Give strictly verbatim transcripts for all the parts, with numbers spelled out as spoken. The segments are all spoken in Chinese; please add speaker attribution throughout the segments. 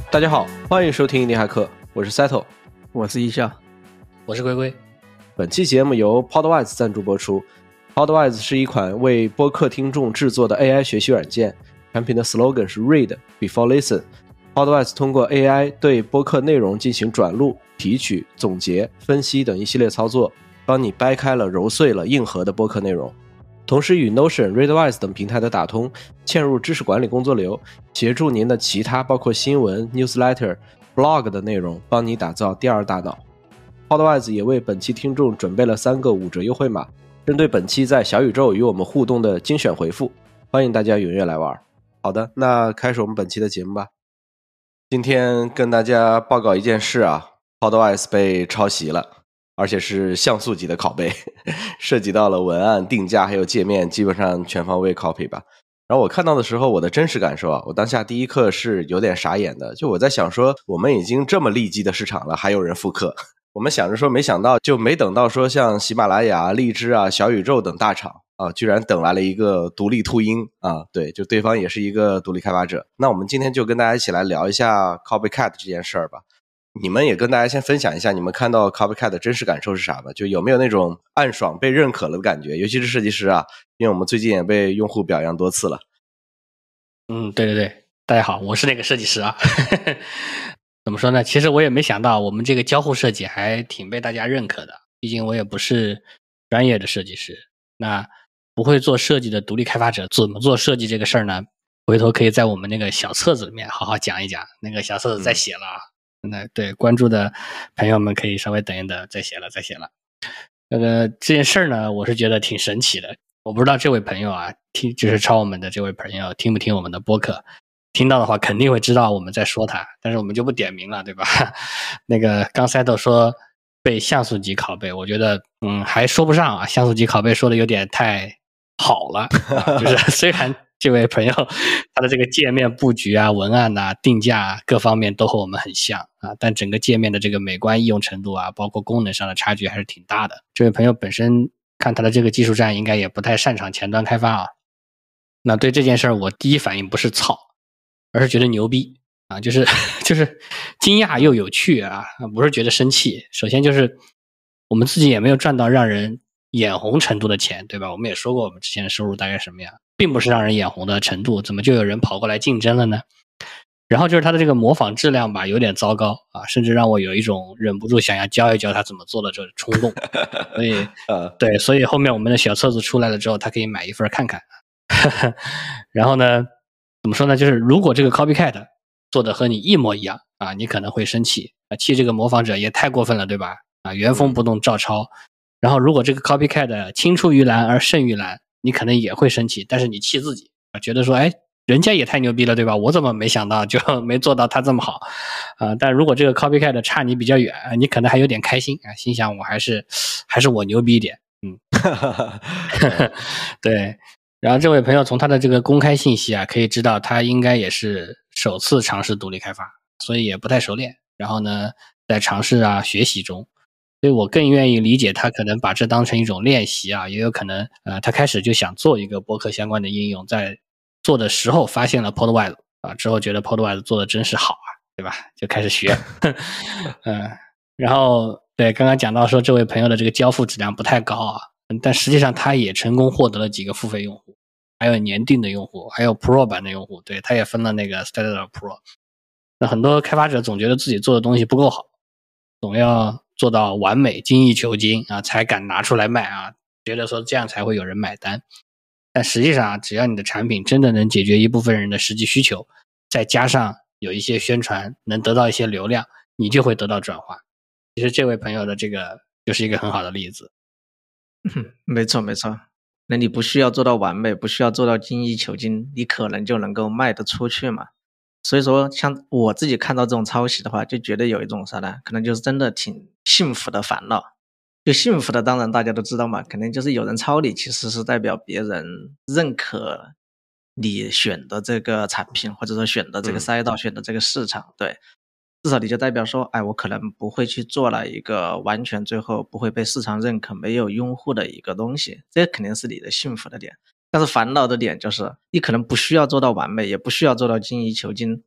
Speaker 1: 大家好，欢迎收听印尼骇客，我是 Settle，
Speaker 2: 我是一笑，
Speaker 3: 我是龟龟。
Speaker 1: 本期节目由 Podwise 赞助播出。Podwise 是一款为播客听众制作的 A I 学习软件，产品的 slogan 是 Read Before Listen。Podwise 通过 A I 对播客内容进行转录、提取、总结、分析等一系列操作，帮你掰开了、揉碎了、硬核的播客内容。同时与 Notion、Readwise 等平台的打通，嵌入知识管理工作流，协助您的其他包括新闻、newsletter、blog 的内容，帮你打造第二大脑。Podwise 也为本期听众准备了三个五折优惠码，针对本期在小宇宙与我们互动的精选回复，欢迎大家踊跃来玩。好的，那开始我们本期的节目吧。今天跟大家报告一件事啊 Podwise 被抄袭了，而且是像素级的拷贝，涉及到了文案、定价还有界面，基本上全方位 copy 吧。然后我看到的时候，我的真实感受啊，我当下第一刻是有点傻眼的，就我在想说，我们已经这么利基的市场了，还有人复刻。我们想着说，没想到就没等到说像喜马拉雅、荔枝啊、小宇宙等大厂啊，居然等来了一个独立秃鹰啊！对，就对方也是一个独立开发者。那我们今天就跟大家一起来聊一下 Copycat 这件事儿吧。你们也跟大家先分享一下你们看到 Copycat 的真实感受是啥吧？就有没有那种暗爽被认可了的感觉？尤其是设计师啊，因为我们最近也被用户表扬多次了。
Speaker 3: 嗯，对对对，大家好，我是那个设计师啊。怎么说呢？其实我也没想到我们这个交互设计还挺被大家认可的，毕竟我也不是专业的设计师。那不会做设计的独立开发者怎么做设计这个事儿呢？回头可以在我们那个小册子里面好好讲一讲，那个小册子再写了啊。嗯、那对关注的朋友们可以稍微等一等，再写了再写了。那个这件事儿呢，我是觉得挺神奇的。我不知道这位朋友啊，听就是抄我们的这位朋友听不听我们的播客？听到的话肯定会知道我们在说他，但是我们就不点名了，对吧？那个刚才都说被像素级拷贝，我觉得嗯还说不上啊，像素级拷贝说的有点太好了，啊、就是虽然这位朋友他的这个界面布局啊、文案啊、定价啊各方面都和我们很像啊，但整个界面的这个美观易用程度啊，包括功能上的差距还是挺大的。这位朋友本身看他的这个技术栈应该也不太擅长前端开发啊。那对这件事儿，我第一反应不是操，而是觉得牛逼啊，就是就是惊讶又有趣啊，不是觉得生气。首先就是我们自己也没有赚到让人眼红程度的钱，对吧？我们也说过我们之前的收入大概什么样，并不是让人眼红的程度，怎么就有人跑过来竞争了呢？然后就是他的这个模仿质量吧，有点糟糕啊，甚至让我有一种忍不住想要教一教他怎么做的这种冲动。所以，对，所以后面我们的小册子出来了之后，他可以买一份看看。然后呢，怎么说呢？就是如果这个 Copycat 做的和你一模一样啊，你可能会生气啊，气这个模仿者也太过分了，对吧？啊，原封不动照抄。然后如果这个 Copycat 青出于蓝而胜于蓝，你可能也会生气，但是你气自己啊，觉得说，哎，人家也太牛逼了，对吧？我怎么没想到就没做到他这么好啊？但如果这个 Copycat 差你比较远，你可能还有点开心啊，心想我还是还是我牛逼一点，嗯，对。然后这位朋友从他的这个公开信息啊，可以知道他应该也是首次尝试独立开发，所以也不太熟练。然后呢，在尝试啊学习中，所以我更愿意理解他可能把这当成一种练习啊，也有可能呃他开始就想做一个播客相关的应用，在做的时候发现了 Podwise 啊，之后觉得 Podwise 做的真是好啊，对吧？就开始学，嗯，然后对刚刚讲到说这位朋友的这个交付质量不太高啊。但实际上他也成功获得了几个付费用户，还有年订的用户，还有 Pro 版的用户，对，他也分了那个 Standard Pro。那很多开发者总觉得自己做的东西不够好，总要做到完美、精益求精啊，才敢拿出来卖啊，觉得说这样才会有人买单。但实际上，只要你的产品真的能解决一部分人的实际需求，再加上有一些宣传，能得到一些流量，你就会得到转化。其实这位朋友的这个就是一个很好的例子。
Speaker 2: 嗯，没错没错，那你不需要做到完美，不需要做到精益求精，你可能就能够卖得出去嘛。所以说像我自己看到这种抄袭的话，就觉得有一种啥呢，可能就是真的挺幸福的烦恼。就幸福的当然大家都知道嘛，肯定就是有人抄你，其实是代表别人认可你选的这个产品，或者说选的这个赛道、嗯、选的这个市场，对，至少你就代表说，哎，我可能不会去做了一个完全最后不会被市场认可、没有用户的一个东西，这肯定是你的幸福的点。但是烦恼的点就是，你可能不需要做到完美，也不需要做到精益求精，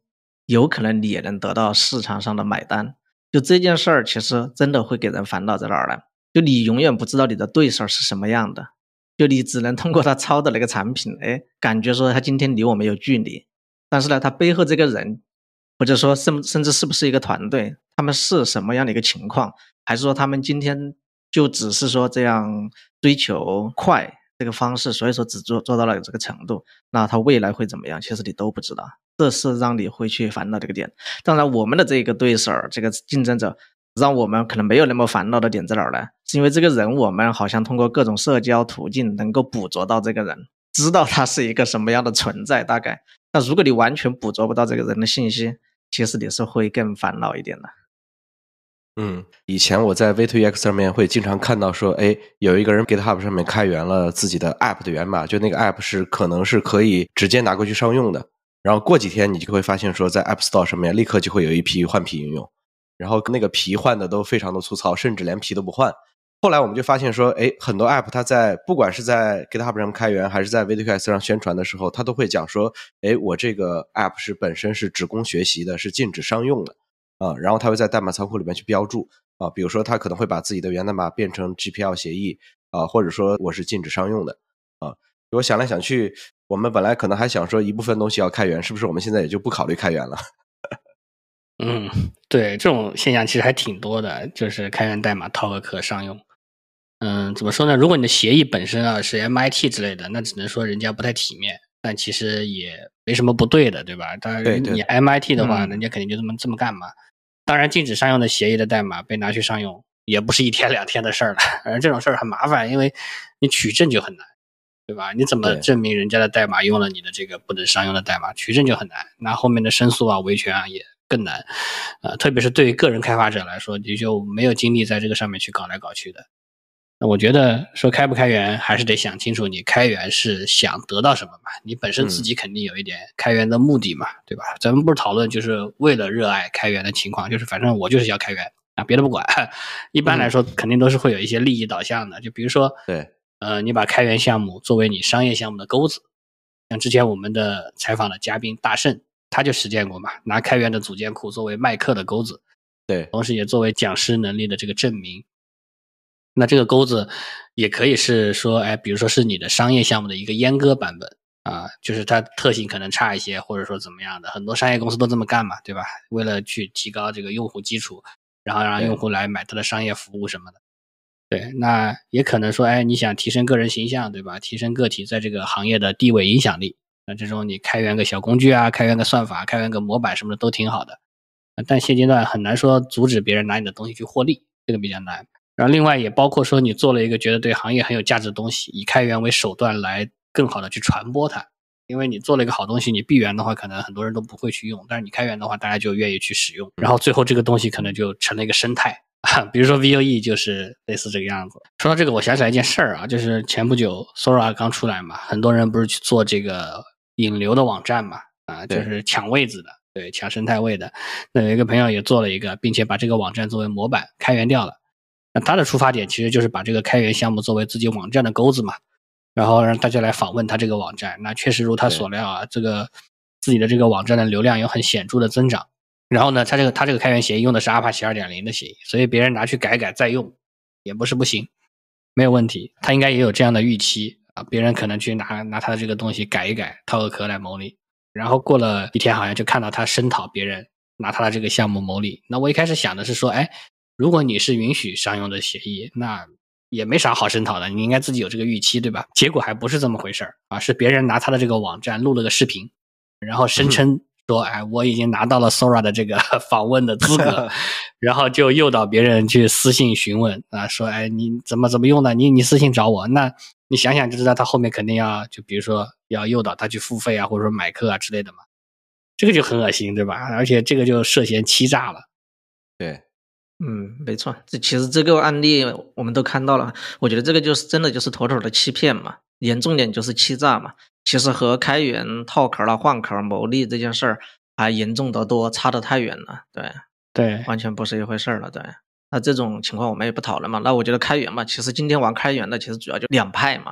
Speaker 2: 有可能你也能得到市场上的买单。就这件事儿其实真的会给人烦恼在哪儿呢？就你永远不知道你的对手是什么样的，就你只能通过他抄的那个产品，哎，感觉说他今天离我们有距离，但是呢他背后这个人，或者说甚甚至是不是一个团队，他们是什么样的一个情况，还是说他们今天就只是说这样追求快这个方式，所以说只做做到了这个程度，那他未来会怎么样，其实你都不知道，这是让你会去烦恼这个点。当然我们的这个对手，这个竞争者让我们可能没有那么烦恼的点在哪儿呢？是因为这个人我们好像通过各种社交途径能够捕捉到这个人，知道他是一个什么样的存在大概。那如果你完全捕捉不到这个人的信息，其实你是会更烦恼一点的。
Speaker 1: 嗯，以前我在 V 二 X 上面会经常看到说，哎，有一个人 GitHub 上面开源了自己的 App 的源码，就那个 App 是可能是可以直接拿过去商用的。然后过几天你就会发现说，在 App Store 上面立刻就会有一批换皮应用，然后那个皮换的都非常的粗糙，甚至连皮都不换。后来我们就发现说，哎，很多 App 它在不管是在 GitHub 上开源还是在 V 二 X 上宣传的时候，它都会讲说，哎，我这个 App 是本身是只供学习的，是禁止商用的。啊，然后他会在代码仓库里面去标注啊，比如说他可能会把自己的源代码变成 G P L 协议啊，或者说我是禁止商用的啊。我想来想去，我们本来可能还想说一部分东西要开源，是不是我们现在也就不考虑开源了？
Speaker 3: 嗯，对，这种现象其实还挺多的，就是开源代码套个壳商用。嗯，怎么说呢？如果你的协议本身啊是 M I T 之类的，那只能说人家不太体面。但其实也没什么不对的，对吧？当然，你 M I T 的话，人家肯定就这么这么干嘛。当然，禁止商用的协议的代码被拿去商用，也不是一天两天的事儿了。而这种事儿很麻烦，因为你取证就很难，对吧？你怎么证明人家的代码用了你的这个不能商用的代码？取证就很难，那后面的申诉啊、维权啊也更难。呃，特别是对于个人开发者来说，你就没有精力在这个上面去搞来搞去的。那我觉得说开不开源还是得想清楚，你开源是想得到什么嘛？你本身自己肯定有一点开源的目的嘛，对吧？咱们不是讨论就是为了热爱开源的情况，就是反正我就是要开源啊，别的不管。一般来说肯定都是会有一些利益导向的，就比如说，
Speaker 1: 对，
Speaker 3: 呃，你把开源项目作为你商业项目的钩子，像之前我们的采访的嘉宾大圣，他就实践过嘛，拿开源的组件库作为卖课的钩子，
Speaker 1: 对，
Speaker 3: 同时也作为讲师能力的这个证明。那这个钩子也可以是说，哎，比如说是你的商业项目的一个阉割版本啊，就是它特性可能差一些，或者说怎么样的，很多商业公司都这么干嘛，对吧？为了去提高这个用户基础，然后让用户来买它的商业服务什么的。对，那也可能说，哎，你想提升个人形象，对吧？提升个体在这个行业的地位影响力，那这种你开源个小工具啊，开源个算法，开源个模板什么的都挺好的。但现阶段很难说阻止别人拿你的东西去获利，这个比较难。然后另外也包括说你做了一个觉得对行业很有价值的东西，以开源为手段来更好的去传播它。因为你做了一个好东西，你闭源的话可能很多人都不会去用，但是你开源的话大家就愿意去使用，然后最后这个东西可能就成了一个生态。比如说 V O E 就是类似这个样子。说到这个我想起来一件事儿啊，就是前不久 Sora 刚出来嘛，很多人不是去做这个引流的网站嘛，啊，就是抢位子的，对，抢生态位的。那有一个朋友也做了一个，并且把这个网站作为模板开源掉了。那他的出发点其实就是把这个开源项目作为自己网站的钩子嘛，然后让大家来访问他这个网站。那确实如他所料啊，这个自己的这个网站的流量有很显著的增长。然后呢，他这个他这个开源协议用的是 Apache 二点零 的协议，所以别人拿去改改再用也不是不行，没有问题。他应该也有这样的预期啊，别人可能去拿拿他的这个东西改一改，套个壳来牟利。然后过了一天，好像就看到他声讨别人拿他的这个项目牟利。那我一开始想的是说，哎，如果你是允许商用的协议，那也没啥好声讨的，你应该自己有这个预期，对吧？结果还不是这么回事儿啊，是别人拿他的这个网站录了个视频，然后声称说，哎，我已经拿到了 Sora 的这个访问的资格，然后就诱导别人去私信询问啊，说，哎，你怎么怎么用的？你你私信找我。那你想想就知道，他后面肯定要就比如说要诱导他去付费啊，或者说买课啊之类的嘛，这个就很恶心，对吧？而且这个就涉嫌欺诈了。
Speaker 1: 对。
Speaker 2: 嗯，没错，这其实这个案例我们都看到了，我觉得这个就是真的就是妥妥的欺骗嘛，严重点就是欺诈嘛。其实和开源套壳了、换壳牟利这件事儿还严重得多，差得太远了。对
Speaker 3: 对，
Speaker 2: 完全不是一回事儿了。对，那这种情况我们也不讨论嘛。那我觉得开源嘛，其实今天玩开源的其实主要就两派嘛。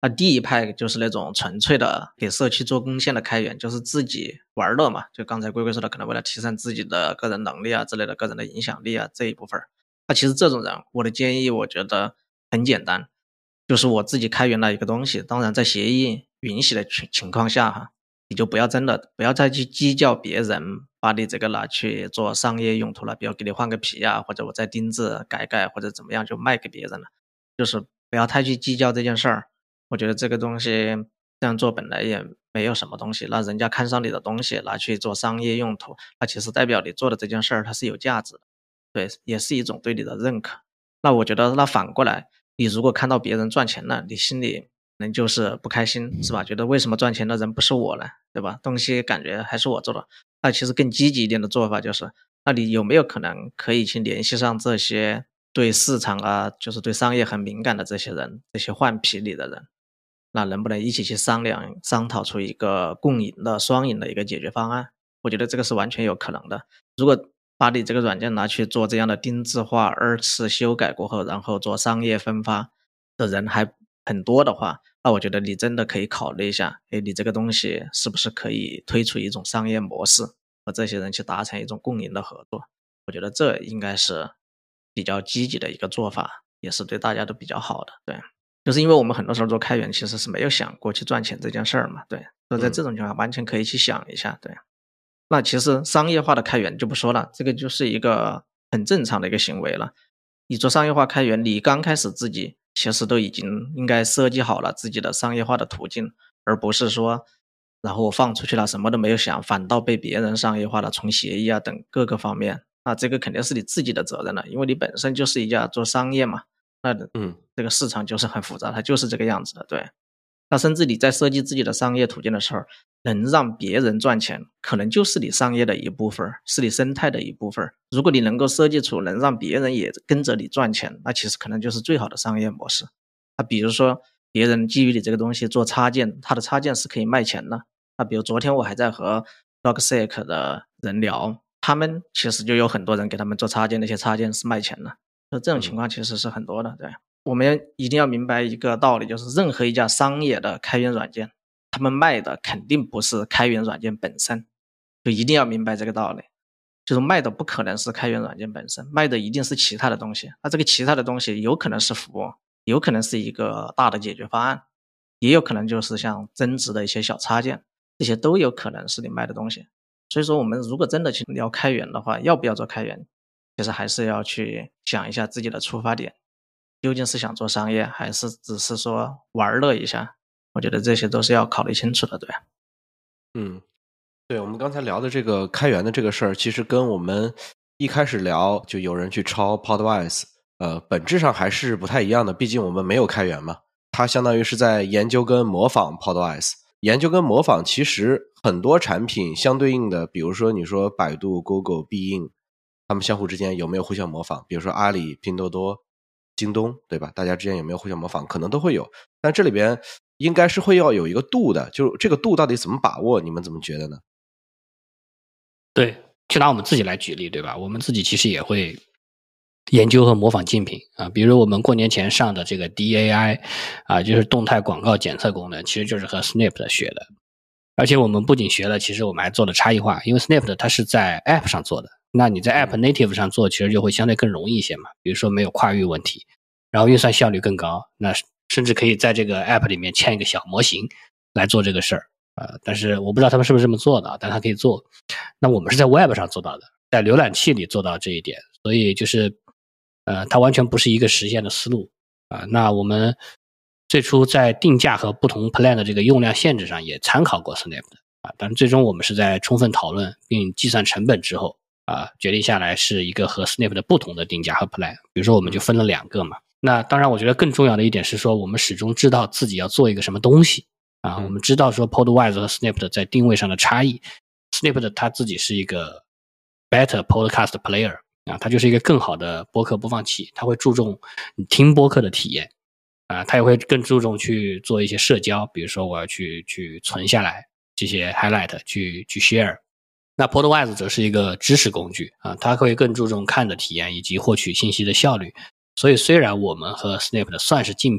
Speaker 2: 那第一派就是那种纯粹的给社区做贡献的开源，就是自己玩乐嘛，就刚才龟龟说的，可能为了提升自己的个人能力啊之类的，个人的影响力啊这一部分。那其实这种人，我的建议我觉得很简单，就是我自己开源了一个东西，当然在协议允许的情情况下哈，你就不要真的不要再去计较别人把你这个拿去做商业用途了，比如给你换个皮啊，或者我再定制改改或者怎么样就卖给别人了，就是不要太去计较这件事儿。我觉得这个东西这样做本来也没有什么东西，那人家看上你的东西拿去做商业用途，那其实代表你做的这件事儿它是有价值的，对，也是一种对你的认可。那我觉得那反过来，你如果看到别人赚钱了，你心里可能就是不开心，是吧？觉得为什么赚钱的人不是我呢？对吧？东西感觉还是我做的。那其实更积极一点的做法就是，那你有没有可能可以去联系上这些对市场啊，就是对商业很敏感的这些人，这些换皮里的人，那能不能一起去商量，商讨出一个共赢的、双赢的一个解决方案？我觉得这个是完全有可能的。如果把你这个软件拿去做这样的定制化、二次修改过后，然后做商业分发的人还很多的话，那我觉得你真的可以考虑一下，哎，你这个东西是不是可以推出一种商业模式，和这些人去达成一种共赢的合作？我觉得这应该是比较积极的一个做法，也是对大家都比较好的。对，就是因为我们很多时候做开源其实是没有想过去赚钱这件事儿嘛，对，所以在这种情况下完全可以去想一下，对。那其实商业化的开源就不说了，这个就是一个很正常的一个行为了。你做商业化开源，你刚开始自己其实都已经应该设计好了自己的商业化的途径，而不是说然后我放出去了什么都没有想，反倒被别人商业化了，从协议啊等各个方面，那这个肯定是你自己的责任了，因为你本身就是一家做商业嘛，那
Speaker 1: 嗯，
Speaker 2: 这个市场就是很复杂，它就是这个样子的，对。那甚至你在设计自己的商业途径的时候，能让别人赚钱，可能就是你商业的一部分，是你生态的一部分。如果你能够设计出能让别人也跟着你赚钱，那其实可能就是最好的商业模式。那比如说别人基于你这个东西做插件，它的插件是可以卖钱的。那比如昨天我还在和 Logseq 的人聊，他们其实就有很多人给他们做插件，那些插件是卖钱的。那这种情况其实是很多的，对。我们一定要明白一个道理，就是任何一家商业的开源软件，他们卖的肯定不是开源软件本身，就一定要明白这个道理，就是卖的不可能是开源软件本身，卖的一定是其他的东西。那这个其他的东西有可能是服务，有可能是一个大的解决方案，也有可能就是像增值的一些小插件，这些都有可能是你卖的东西。所以说我们如果真的去聊开源的话，要不要做开源，其实还是要去想一下自己的出发点，究竟是想做商业，还是只是说玩乐一下？我觉得这些都是要考虑清楚的，对。
Speaker 1: 嗯，对，我们刚才聊的这个开源的这个事儿，其实跟我们一开始聊就有人去抄 Podwise， 呃，本质上还是不太一样的。毕竟我们没有开源嘛，它相当于是在研究跟模仿 Podwise。研究跟模仿，其实很多产品相对应的，比如说你说百度、Google、必应，他们相互之间有没有互相模仿？比如说阿里、拼多多、京东，对吧？大家之间有没有互相模仿？可能都会有，但这里边应该是会要有一个度的，就这个度到底怎么把握？你们怎么觉得呢？
Speaker 3: 对，就拿我们自己来举例，对吧？我们自己其实也会研究和模仿竞品啊，比如我们过年前上的这个 D A I 啊，就是动态广告检测功能，其实就是和 Snap 学的。而且我们不仅学了，其实我们还做了差异化，因为 Snap 它是在 App 上做的，那你在 App Native 上做，其实就会相对更容易一些嘛。比如说没有跨域问题，然后运算效率更高，那甚至可以在这个 App 里面嵌一个小模型来做这个事儿。呃，但是我不知道他们是不是这么做的，但它可以做。那我们是在 Web 上做到的，在浏览器里做到这一点，所以就是呃，它完全不是一个实现的思路啊、呃。那我们最初在定价和不同 plan 的这个用量限制上也参考过 Snap 的啊，但是最终我们是在充分讨论并计算成本之后啊，决定下来是一个和 Snap 的不同的定价和 plan。比如说我们就分了两个嘛。那当然，我觉得更重要的一点是说，我们始终知道自己要做一个什么东西。啊，我们知道说 Podwise 和 Snap 在定位上的差异。Snap 它自己是一个 better podcast player 啊，它就是一个更好的播客播放器，它会注重你听播客的体验啊，它也会更注重去做一些社交，比如说我要去去存下来这些 highlight 去去 share。那 Podwise 则是一个知识工具啊，它会更注重看的体验以及获取信息的效率。所以虽然我们和 Snap 算是竞品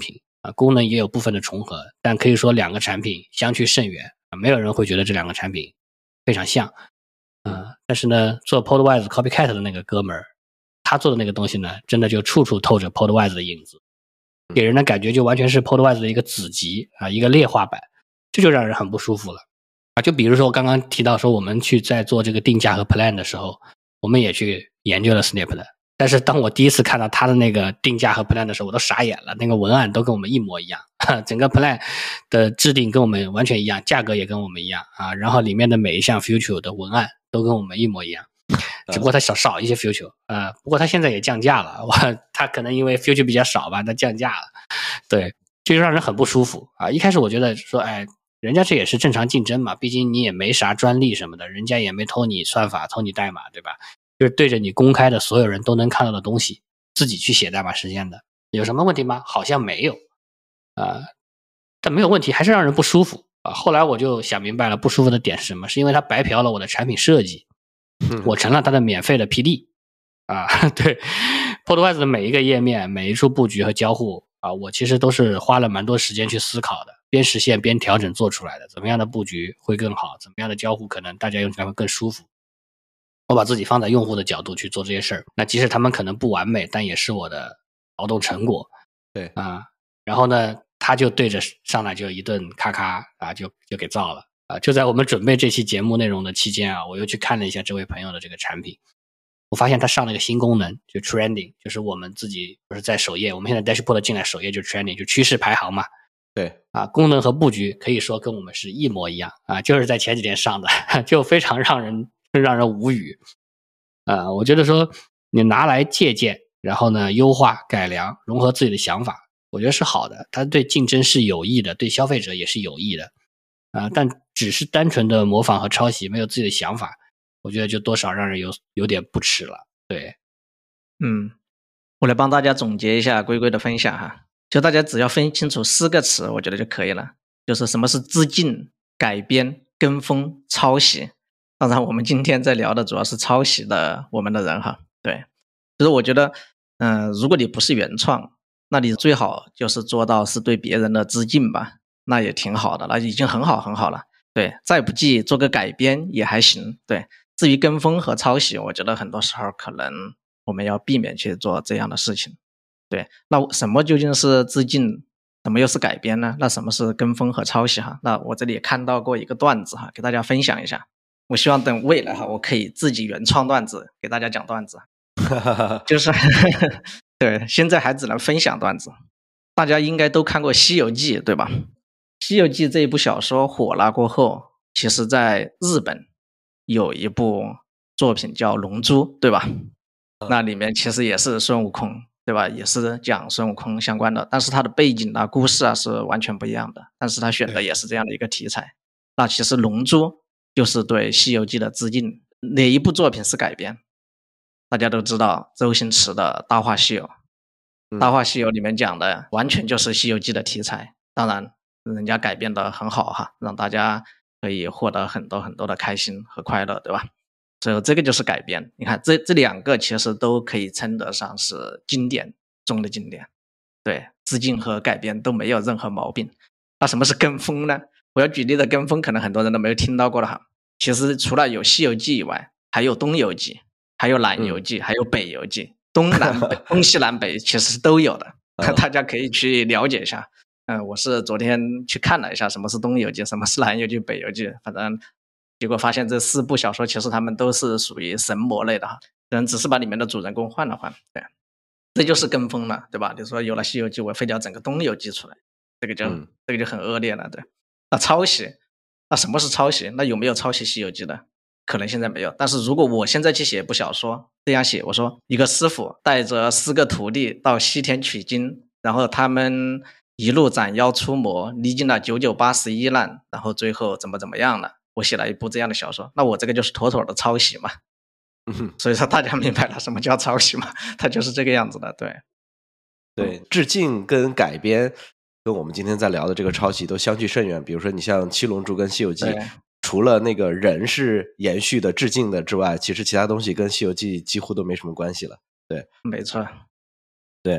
Speaker 3: 啊，功能也有部分的重合，但可以说两个产品相去甚远啊，没有人会觉得这两个产品非常像啊。但是呢，做 Podwise Copycat 的那个哥们儿，他做的那个东西呢，真的就处处透着 Podwise 的影子，给人的感觉就完全是 Podwise 的一个子集啊，一个劣化版，这就让人很不舒服了啊。就比如说我刚刚提到说，我们去在做这个定价和 plan 的时候，我们也去研究了 Snip 的，但是当我第一次看到他的那个定价和 plan 的时候，我都傻眼了，那个文案都跟我们一模一样，整个 plan 的制定跟我们完全一样，价格也跟我们一样啊，然后里面的每一项 feature 的文案都跟我们一模一样，只不过它少少一些 feature 啊、呃，不过它现在也降价了，它可能因为 feature 比较少吧，它降价了，对，这就让人很不舒服啊。一开始我觉得说，哎，人家这也是正常竞争嘛，毕竟你也没啥专利什么的，人家也没偷你算法、偷你代码，对吧？就是对着你公开的所有人都能看到的东西，自己去写代码实现的，有什么问题吗？好像没有啊、呃，但没有问题，还是让人不舒服啊。后来我就想明白了，不舒服的点是什么？是因为它白嫖了我的产品设计，我成了它的免费的 P D 啊。对 ，Podwise 的每一个页面、每一处布局和交互啊，我其实都是花了蛮多时间去思考的，边实现边调整做出来的。怎么样的布局会更好？怎么样的交互可能大家用起来会更舒服？我把自己放在用户的角度去做这些事儿，那即使他们可能不完美，但也是我的劳动成果。
Speaker 1: 对
Speaker 3: 啊，然后呢，他就对着上来就一顿咔咔啊，就就给造了啊！就在我们准备这期节目内容的期间啊，我又去看了一下这位朋友的这个产品，我发现他上了一个新功能，就 trending， 就是我们自己不是在首页，我们现在 dashboard 进来首页就 trending， 就趋势排行嘛。
Speaker 1: 对
Speaker 3: 啊，功能和布局可以说跟我们是一模一样啊，就是在前几天上的，就非常让人。让人无语啊、呃！我觉得说你拿来借鉴，然后呢优化改良融合自己的想法，我觉得是好的，它对竞争是有益的，对消费者也是有益的啊、呃！但只是单纯的模仿和抄袭，没有自己的想法，我觉得就多少让人有有点不耻了。对，
Speaker 2: 嗯，我来帮大家总结一下龟龟的分享哈，就大家只要分清楚四个词，我觉得就可以了，就是什么是致敬、改编、跟风、抄袭。当然我们今天在聊的主要是抄袭的我们的人哈，对，就是我觉得嗯、呃，如果你不是原创，那你最好就是做到是对别人的致敬吧，那也挺好的，那已经很好很好了，对，再不济做个改编也还行，对，至于跟风和抄袭，我觉得很多时候可能我们要避免去做这样的事情，对，那什么究竟是致敬，什么又是改编呢？那什么是跟风和抄袭哈？那我这里也看到过一个段子哈，给大家分享一下。我希望等未来哈，我可以自己原创段子给大家讲段子，就是对，现在还只能分享段子。大家应该都看过《西游记》对吧？《西游记》这一部小说火了过后，其实在日本有一部作品叫《龙珠》对吧？那里面其实也是孙悟空对吧？也是讲孙悟空相关的，但是它的背景啊、故事啊是完全不一样的，但是他选的也是这样的一个题材。那其实《龙珠》就是对《西游记》的致敬，哪一部作品是改编？大家都知道周星驰的《大话西游》，《大话西游》里面讲的完全就是《西游记》的题材，当然人家改编的很好哈，让大家可以获得很多很多的开心和快乐，对吧？所以这个就是改编。你看这这两个其实都可以称得上是经典中的经典，对，致敬和改编都没有任何毛病。那什么是跟风呢？我要举例的跟风可能很多人都没有听到过的哈，其实除了有《西游记》以外，还有《东游记》，还有《南游记》，还有《北游记》，东南北东西南北其实都有的，大家可以去了解一下。嗯、呃，我是昨天去看了一下什么是东游记，什么是南游记、北游记，反正结果发现这四部小说其实他们都是属于神魔类的哈，可能只是把里面的主人公换了换，对，这就是跟风了，对吧？你说有了《西游记》，我非得要整个东游记出来，这个就、嗯、这个就很恶劣了，对。那抄袭，那什么是抄袭？那有没有抄袭《西游记》的？可能现在没有，但是如果我现在去写一部小说，这样写，我说一个师傅带着四个徒弟到西天取经，然后他们一路斩妖除魔，历经了九九八十一难，然后最后怎么怎么样了，我写了一部这样的小说，那我这个就是妥妥的抄袭嘛。嗯，所以说大家明白了什么叫抄袭嘛？它就是这个样子的，对。
Speaker 1: 对，致敬跟改编跟我们今天在聊的这个抄袭都相去甚远。比如说你像七龙珠跟西游记，除了那个人是延续的致敬的之外，其实其他东西跟西游记几乎都没什么关系了。对，
Speaker 2: 没错。
Speaker 1: 对，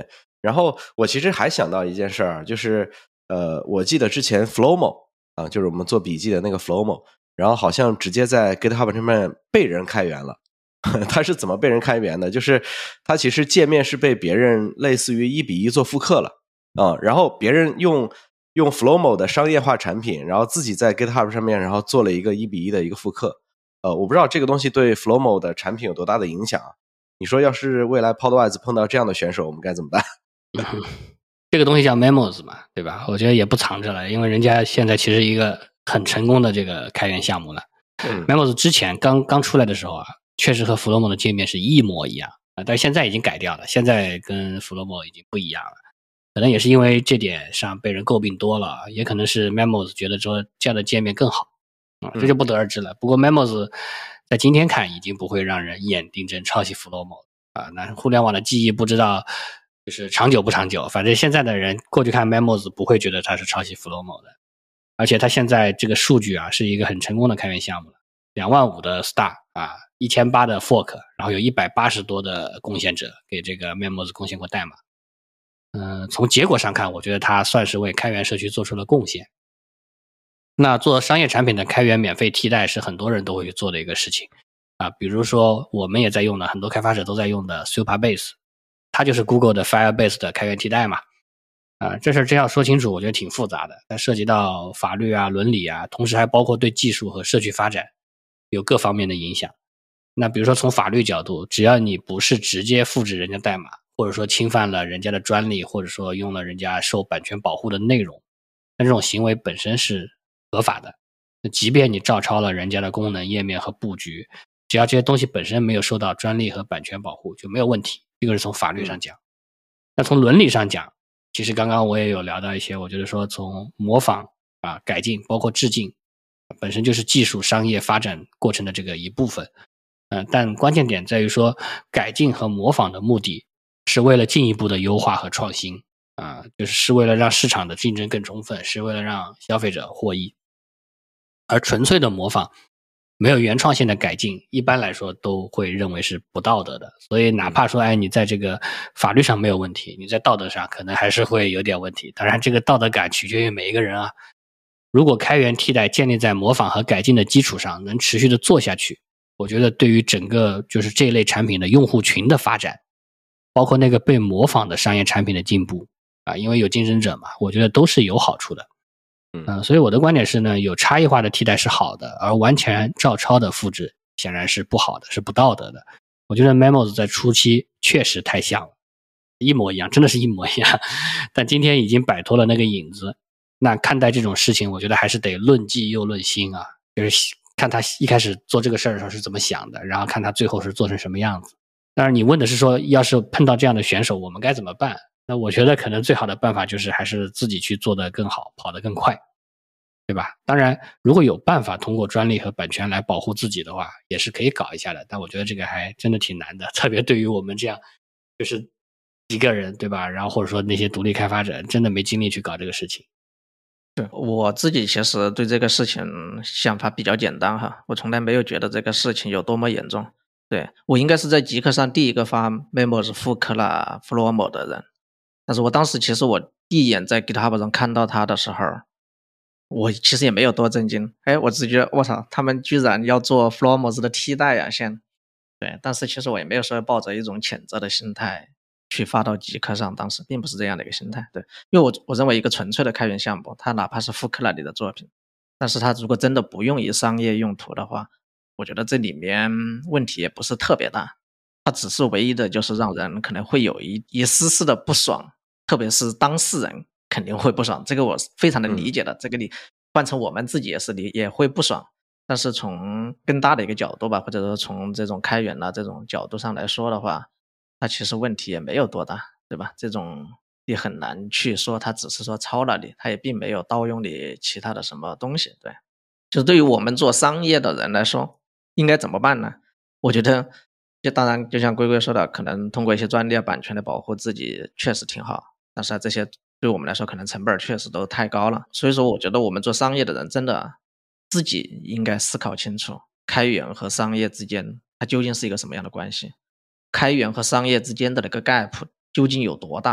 Speaker 1: 然后我其实还想到一件事儿，就是呃，我记得之前 Flomo 啊，就是我们做笔记的那个 Flomo， 然后好像直接在 GitHub 上面被人开源了。它是怎么被人开源的？就是它其实界面是被别人类似于一比一做复刻了啊、嗯，然后别人用用 Flomo 的商业化产品，然后自己在 GitHub 上面然后做了一个一比一的一个复刻。呃，我不知道这个东西对 Flomo 的产品有多大的影响啊？你说要是未来 Podwise 碰到这样的选手，我们该怎么办？
Speaker 3: 嗯、这个东西叫 Memos 嘛，对吧？我觉得也不藏着了，因为人家现在其实一个很成功的这个开源项目了。嗯、Memos 之前刚刚出来的时候啊，确实和 Flomo 的界面是一模一样啊，但是现在已经改掉了，现在跟 Flomo 已经不一样了。可能也是因为这点上被人诟病多了，也可能是 Memos 觉得说这样的界面更好啊，这就不得而知了。不过 Memos 在今天看已经不会让人一眼定真抄袭 Flomo 啊。那互联网的记忆不知道就是长久不长久，反正现在的人过去看 Memos 不会觉得它是抄袭 Flomo 的，而且它现在这个数据啊是一个很成功的开源项目了，两万五的 star 啊，一千八的 fork， 然后有一百八十多的贡献者给这个 Memos 贡献过代码。嗯、呃，从结果上看，我觉得它算是为开源社区做出了贡献。那做商业产品的开源免费替代是很多人都会去做的一个事情啊，比如说我们也在用的，很多开发者都在用的 Supabase， 它就是 Google 的 Firebase 的开源替代嘛。啊，这事儿真要说清楚，我觉得挺复杂的，它涉及到法律啊、伦理啊，同时还包括对技术和社区发展有各方面的影响。那比如说从法律角度，只要你不是直接复制人家代码，或者说侵犯了人家的专利，或者说用了人家受版权保护的内容，那这种行为本身是合法的。即便你照抄了人家的功能页面和布局，只要这些东西本身没有受到专利和版权保护，就没有问题。这个是从法律上讲。那从伦理上讲，其实刚刚我也有聊到一些，我觉得说从模仿啊、改进，包括致敬，本身就是技术商业发展过程的这个一部分。嗯、呃，但关键点在于说，改进和模仿的目的是为了进一步的优化和创新啊、呃，就是是为了让市场的竞争更充分，是为了让消费者获益。而纯粹的模仿，没有原创性的改进，一般来说都会认为是不道德的。所以哪怕说，哎，你在这个法律上没有问题，你在道德上可能还是会有点问题。当然，这个道德感取决于每一个人啊。如果开源替代建立在模仿和改进的基础上，能持续的做下去，我觉得对于整个就是这一类产品的用户群的发展，包括那个被模仿的商业产品的进步啊，因为有竞争者嘛，我觉得都是有好处的。嗯、呃，所以我的观点是呢，有差异化的替代是好的，而完全照抄的复制显然是不好的，是不道德的。我觉得 Memos 在初期确实太像了，一模一样，真的是一模一样。但今天已经摆脱了那个影子。那看待这种事情，我觉得还是得论迹又论心啊，就是看他一开始做这个事儿的时候是怎么想的，然后看他最后是做成什么样子。当然，你问的是说，要是碰到这样的选手，我们该怎么办？那我觉得可能最好的办法就是还是自己去做得更好，跑得更快，对吧？当然，如果有办法通过专利和版权来保护自己的话，也是可以搞一下的。但我觉得这个还真的挺难的，特别对于我们这样就是几个人，对吧？然后或者说那些独立开发者，真的没精力去搞这个事情。
Speaker 2: 对，我自己其实对这个事情想法比较简单哈，我从来没有觉得这个事情有多么严重。对，我应该是在极客上第一个发 Memos 复刻了 Flomo 的人，但是我当时其实我第一眼在 GitHub 上看到他的时候，我其实也没有多震惊，哎，我只觉得我操，他们居然要做 Flomo 的替代呀，先。对，但是其实我也没有说抱着一种谴责的心态去发到极客上，当时并不是这样的一个心态。对，因为我我认为一个纯粹的开源项目，它哪怕是复刻了你的作品，但是它如果真的不用于商业用途的话，我觉得这里面问题也不是特别大，它只是唯一的就是让人可能会有一一丝丝的不爽，特别是当事人肯定会不爽，这个我非常的理解的，嗯、这个你换成我们自己也是理也会不爽。但是从更大的一个角度吧，或者说从这种开源啊这种角度上来说的话，它其实问题也没有多大，对吧？这种也很难去说它只是说抄了你，它也并没有盗用你其他的什么东西。对，就是对于我们做商业的人来说，应该怎么办呢？我觉得就当然就像龟龟说的，可能通过一些专利版权的保护自己确实挺好，但是这些对我们来说可能成本确实都太高了。所以说我觉得我们做商业的人真的自己应该思考清楚，开源和商业之间它究竟是一个什么样的关系？开源和商业之间的那个 gap 究竟有多大？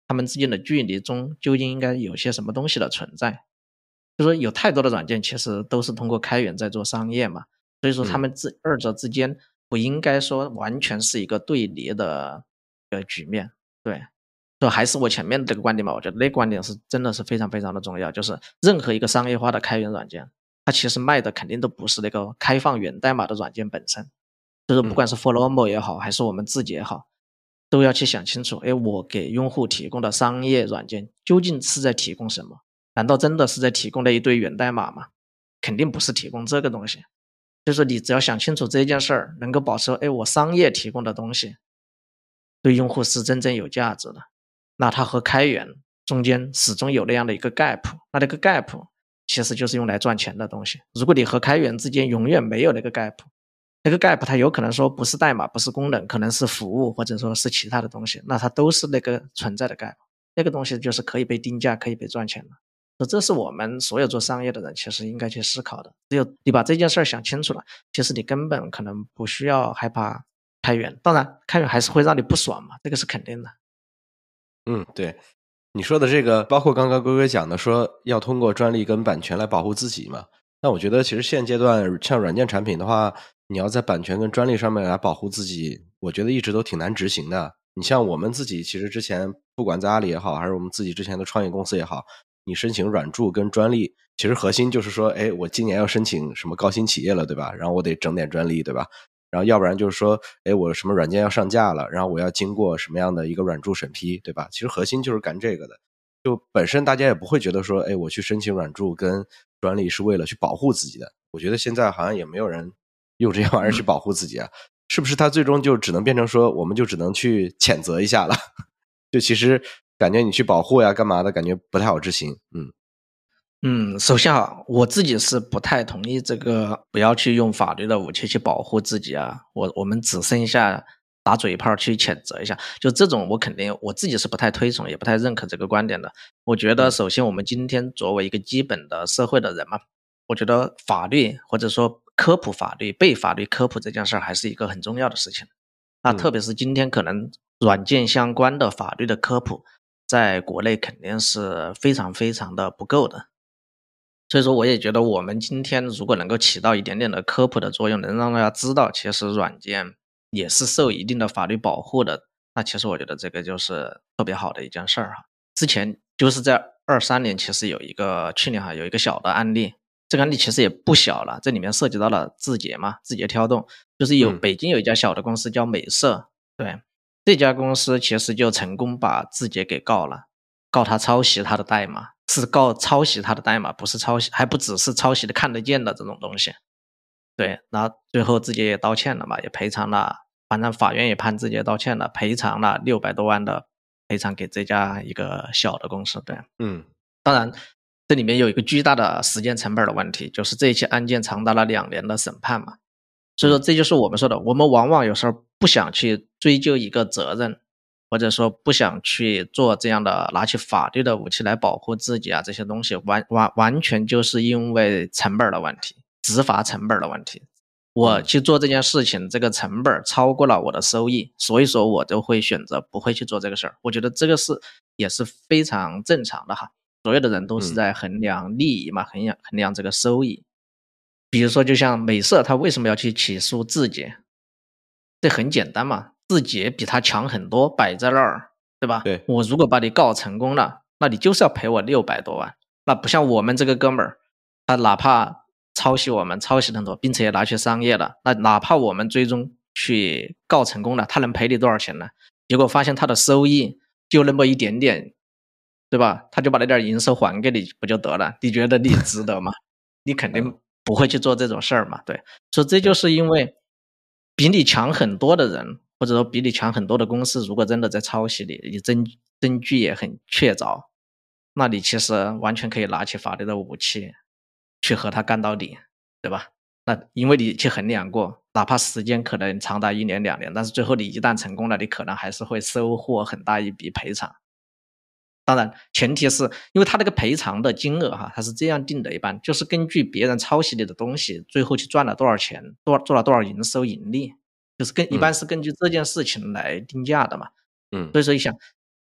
Speaker 2: 他们之间的距离中究竟应该有些什么东西的存在。就说有太多的软件其实都是通过开源在做商业嘛，所以说他们之二者之间不应该说完全是一个对立的一个局面。对，所以还是我前面的这个观点吧，我觉得那个观点是真的是非常非常的重要，就是任何一个商业化的开源软件，它其实卖的肯定都不是那个开放源代码的软件本身，就是不管是 Flomo 也好，还是我们自己也好，都要去想清楚，哎，我给用户提供的商业软件究竟是在提供什么？难道真的是在提供了一堆源代码吗？肯定不是提供这个东西。就是你只要想清楚这件事儿，能够保持，哎，我商业提供的东西对用户是真正有价值的，那它和开源中间始终有那样的一个 gap， 那那个 gap 其实就是用来赚钱的东西。如果你和开源之间永远没有那个 gap， 那个 gap 它有可能说不是代码，不是功能，可能是服务或者说是其他的东西，那它都是那个存在的 gap， 那个东西就是可以被定价，可以被赚钱的。这是我们所有做商业的人其实应该去思考的。只有你把这件事儿想清楚了，其实你根本可能不需要害怕开源。当然，开源还是会让你不爽嘛，这个是肯定的。
Speaker 1: 嗯，对，你说的这个，包括刚刚龟龟讲的，说要通过专利跟版权来保护自己嘛。那我觉得其实现阶段像软件产品的话，你要在版权跟专利上面来保护自己，我觉得一直都挺难执行的。你像我们自己，其实之前不管在阿里也好，还是我们自己之前的创业公司也好，你申请软著跟专利，其实核心就是说，哎，我今年要申请什么高新企业了，对吧？然后我得整点专利，对吧？然后要不然就是说，哎，我什么软件要上架了，然后我要经过什么样的一个软著审批，对吧？其实核心就是干这个的。就本身大家也不会觉得说，哎，我去申请软著跟专利是为了去保护自己的。我觉得现在好像也没有人用这玩意儿去保护自己啊，是不是？它最终就只能变成说，我们就只能去谴责一下了。就其实感觉你去保护呀干嘛的，感觉不太好执行。嗯
Speaker 2: 嗯，首先啊，我自己是不太同意这个不要去用法律的武器去保护自己啊。我我们只剩下打嘴炮去谴责一下，就这种我肯定我自己是不太推崇，也不太认可这个观点的。我觉得首先我们今天作为一个基本的社会的人嘛，我觉得法律或者说科普法律、被法律科普这件事儿还是一个很重要的事情。那特别是今天可能软件相关的法律的科普，在国内肯定是非常非常的不够的。所以说我也觉得我们今天如果能够起到一点点的科普的作用，能让大家知道其实软件也是受一定的法律保护的，那其实我觉得这个就是特别好的一件事儿哈。之前就是在二三年其实有一个去年哈有一个小的案例，这个案例其实也不小了，这里面涉及到了字节嘛，字节跳动，就是有北京有一家小的公司叫美色，对，这家公司其实就成功把字节给告了，告他抄袭他的代码。是告抄袭他的代码，不是抄袭，还不只是抄袭的看得见的这种东西。对，然后最后字节也道歉了嘛，也赔偿了，反正法院也判字节道歉了，赔偿了六百多万的赔偿给这家一个小的公司。对，
Speaker 1: 嗯，
Speaker 2: 当然这里面有一个巨大的时间成本的问题，就是这一起案件长达了两年的审判嘛。所以说这就是我们说的，我们往往有时候不想去追究一个责任，或者说不想去做这样的拿起法律的武器来保护自己啊，这些东西完完完全就是因为成本的问题，执法成本的问题。我去做这件事情，这个成本超过了我的收益，所以说我就会选择不会去做这个事儿。我觉得这个是也是非常正常的哈，所有的人都是在衡量利益嘛，衡量衡量这个收益。比如说就像美色，他为什么要去起诉字节？这很简单嘛，字节比他强很多，摆在那儿，对吧？
Speaker 1: 对，
Speaker 2: 我如果把你告成功了，那你就是要赔我六百多万。那不像我们这个哥们儿，他哪怕抄袭我们，抄袭很多，并且也拿去商业了，那哪怕我们最终去告成功了，他能赔你多少钱呢？结果发现他的收益就那么一点点，对吧？他就把那点营收还给你不就得了？你觉得你值得吗？你肯定不会去做这种事儿嘛。对，所以这就是因为比你强很多的人，或者说比你强很多的公司，如果真的在抄袭你，你证证据也很确凿，那你其实完全可以拿起法律的武器去和他干到底，对吧？那因为你去衡量过，哪怕时间可能长达一年两年，但是最后你一旦成功了，你可能还是会收获很大一笔赔偿。当然前提是因为他那个赔偿的金额哈，他是这样定的，一般就是根据别人抄袭你的东西最后去赚了多少钱，多做了多少营收盈利，就是跟一般是根据这件事情来定价的嘛。
Speaker 1: 嗯，
Speaker 2: 所以说一想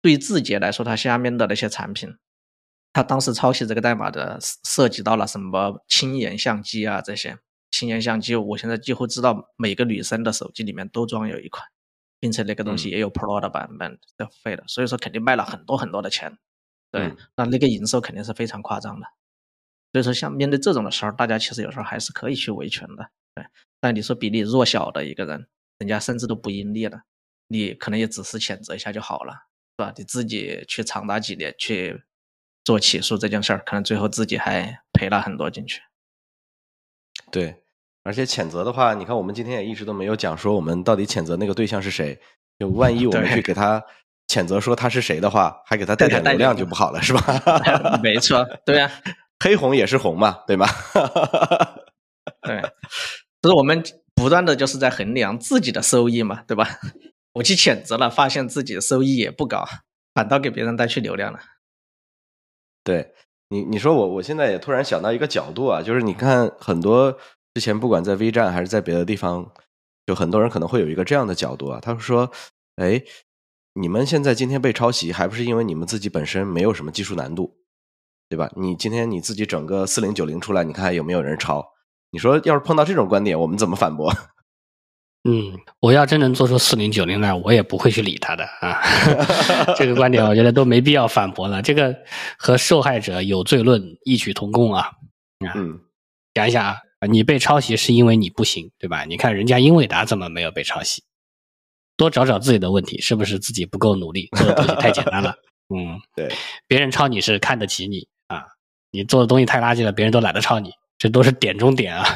Speaker 2: 对于字节来说，它下面的那些产品，它当时抄袭这个代码的涉及到了什么轻颜相机啊这些。轻颜相机我现在几乎知道每个女生的手机里面都装有一款，并且那个东西也有 Pro 的版本是付费的，所以说肯定卖了很多很多的钱。对，
Speaker 1: 嗯
Speaker 2: 那那个营收肯定是非常夸张的。所以说像面对这种的时候，大家其实有时候还是可以去维权的。对，但你说比你弱小的一个人，人家甚至都不盈利了，你可能也只是谴责一下就好了，是吧？你自己去长达几年去做起诉这件事儿，可能最后自己还赔了很多进去。
Speaker 1: 对，而且谴责的话，你看我们今天也一直都没有讲说我们到底谴责那个对象是谁，就万一我们去给他谴责说他是谁的话，还给他带点流量就不好了，是吧？
Speaker 2: 没错，对啊，
Speaker 1: 黑红也是红嘛，对吧？
Speaker 2: 对，就是我们不断的就是在衡量自己的收益嘛，对吧？我去谴责了，发现自己的收益也不高，反倒给别人带去流量了。
Speaker 1: 对你，你说我，我现在也突然想到一个角度啊，就是你看很多之前不管在 V 站还是在别的地方，就很多人可能会有一个这样的角度啊，他说，哎，你们现在今天被抄袭，还不是因为你们自己本身没有什么技术难度，对吧？你今天你自己整个四零九零出来，你看有没有人抄？你说要是碰到这种观点，我们怎么反驳？
Speaker 3: 嗯，我要真能做出四零九零来，我也不会去理他的啊。这个观点我觉得都没必要反驳了，这个和受害者有罪论异曲同工啊。
Speaker 1: 嗯，
Speaker 3: 想一想啊，你被抄袭是因为你不行，对吧？你看人家英伟达怎么没有被抄袭？多找找自己的问题，是不是自己不够努力，做的东西太简单了？嗯，
Speaker 1: 对，
Speaker 3: 别人抄你是看得起你啊，你做的东西太垃圾了，别人都懒得抄你，这都是点中点啊。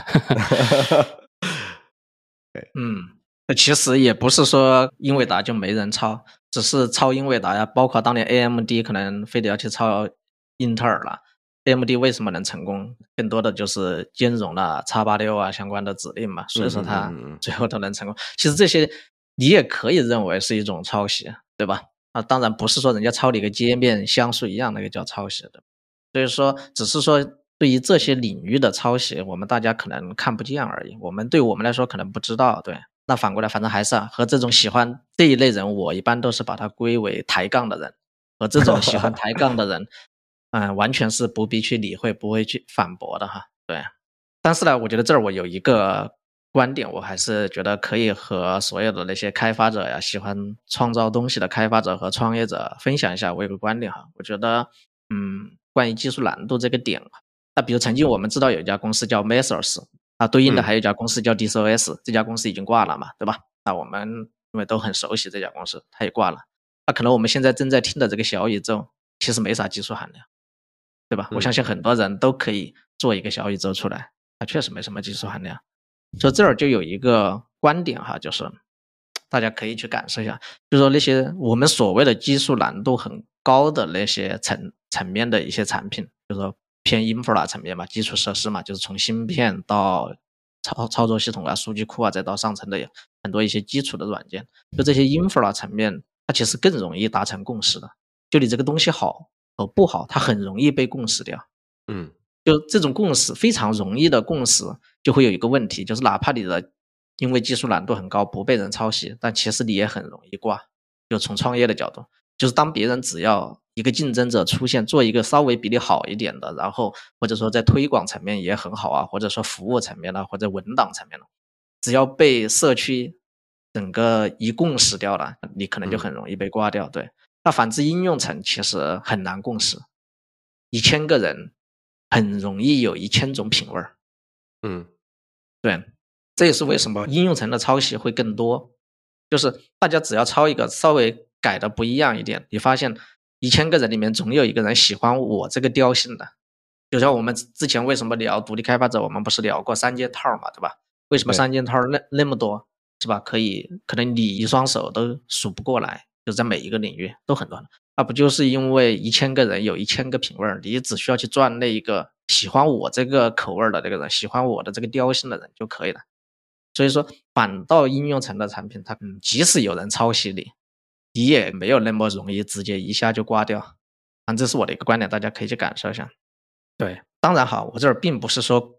Speaker 2: 嗯，其实也不是说英伟达就没人抄，只是抄英伟达呀，包括当年 A M D 可能非得要去抄英特尔了。A M D 为什么能成功？更多的就是兼容了 X 八十六 啊相关的指令嘛，所以说它最后都能成功。其实这些你也可以认为是一种抄袭，对吧？啊，当然不是说人家抄你个界面像素一样那个叫抄袭的。所以说，只是说对于这些领域的抄袭，我们大家可能看不见而已。我们对我们来说可能不知道，对。那反过来，反正还是啊，和这种喜欢这一类人，我一般都是把它归为抬杠的人。和这种喜欢抬杠的人，嗯，完全是不必去理会，不会去反驳的哈。对。但是呢，我觉得这儿我有一个观点，我还是觉得可以和所有的那些开发者呀，喜欢创造东西的开发者和创业者分享一下我有个观点哈。我觉得，嗯，关于技术难度这个点，那比如曾经我们知道有一家公司叫 Mesers， 啊，对应的还有一家公司叫 D S O S，嗯、这家公司已经挂了嘛，对吧？那我们因为都很熟悉这家公司，它也挂了。那可能我们现在正在听的这个小宇宙，其实没啥技术含量，对吧？我相信很多人都可以做一个小宇宙出来，它确实没什么技术含量。所以这儿就有一个观点哈，就是大家可以去感受一下，就是说那些我们所谓的技术难度很高的那些层层面的一些产品，就是说偏 infra 层面嘛，基础设施嘛，就是从芯片到操操作系统啊、数据库啊，再到上层的很多一些基础的软件，就这些 infra 层面，它其实更容易达成共识的。就你这个东西好和不好，它很容易被共识掉。
Speaker 1: 嗯，
Speaker 2: 就这种共识非常容易的共识，就会有一个问题，就是哪怕你的因为技术难度很高不被人抄袭，但其实你也很容易挂。就从创业的角度，就是当别人只要一个竞争者出现，做一个稍微比你好一点的，然后或者说在推广层面也很好啊，或者说服务层面啊，或者文档层面了，只要被社区整个一共识掉了，你可能就很容易被挂掉。对，那反之应用层其实很难共识，一千个人很容易有一千种品味儿。
Speaker 1: 嗯，
Speaker 2: 对，这也是为什么应用层的抄袭会更多。就是大家只要抄一个稍微改的不一样一点，你发现一千个人里面总有一个人喜欢我这个调性的。就像我们之前为什么聊独立开发者，我们不是聊过三件套嘛，对吧？为什么三件套那那么多，是吧？可以可能你一双手都数不过来，就在每一个领域都很多。那不就是因为一千个人有一千个品味，你只需要去赚那一个喜欢我这个口味的那个人，喜欢我的这个调性的人就可以了。所以说反倒应用层的产品，它嗯，即使有人抄袭你，你也没有那么容易直接一下就挂掉。啊，这是我的一个观点，大家可以去感受一下。对，当然好，我这儿并不是说